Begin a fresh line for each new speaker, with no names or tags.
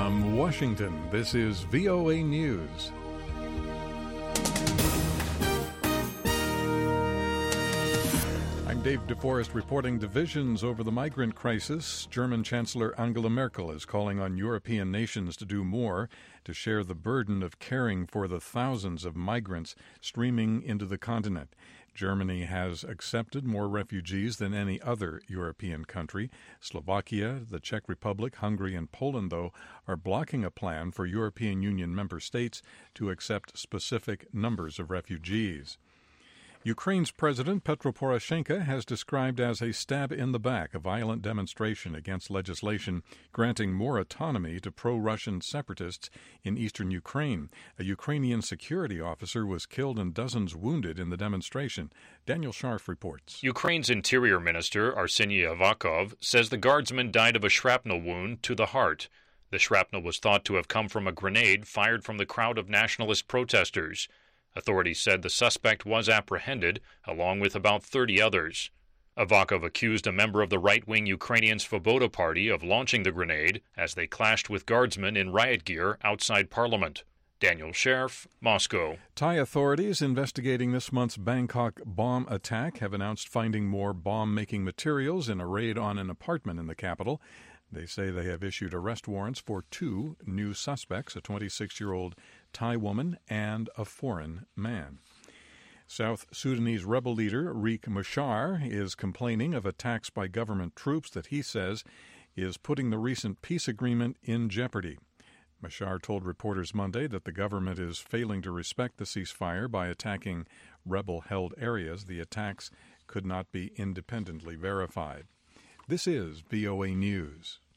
From Washington, this is VOA News. I'm Dave DeForest reporting divisions over the migrant crisis. German Chancellor Angela Merkel is calling on European nations to do more to share the burden of caring for the thousands of migrants streaming into the continent. Germany has accepted more refugees than any other European country. Slovakia, the Czech Republic, Hungary, and Poland, though, are blocking a plan for European Union member states to accept specific numbers of refugees. Ukraine's President Petro Poroshenko has described as a stab in the back a violent demonstration against legislation granting more autonomy to pro-Russian separatists in eastern Ukraine. A Ukrainian security officer was killed and dozens wounded in the demonstration. Daniel Scharf reports.
Ukraine's Interior Minister Arseniy Avakov says the guardsman died of a shrapnel wound to the heart. The shrapnel was thought to have come from a grenade fired from the crowd of nationalist protesters. Authorities said the suspect was apprehended, along with about 30 others. Avakov accused a member of the right-wing Ukrainian Svoboda Party of launching the grenade as they clashed with guardsmen in riot gear outside Parliament. Daniel Scherf, Moscow.
Thai authorities investigating this month's Bangkok bomb attack have announced finding more bomb-making materials in a raid on an apartment in the capital. They say they have issued arrest warrants for two new suspects, a 26-year-old Thai woman and a foreign man. South Sudanese rebel leader Riek Machar is complaining of attacks by government troops that he says is putting the recent peace agreement in jeopardy. Machar told reporters Monday that the government is failing to respect the ceasefire by attacking rebel-held areas. The attacks could not be independently verified. This is VOA News.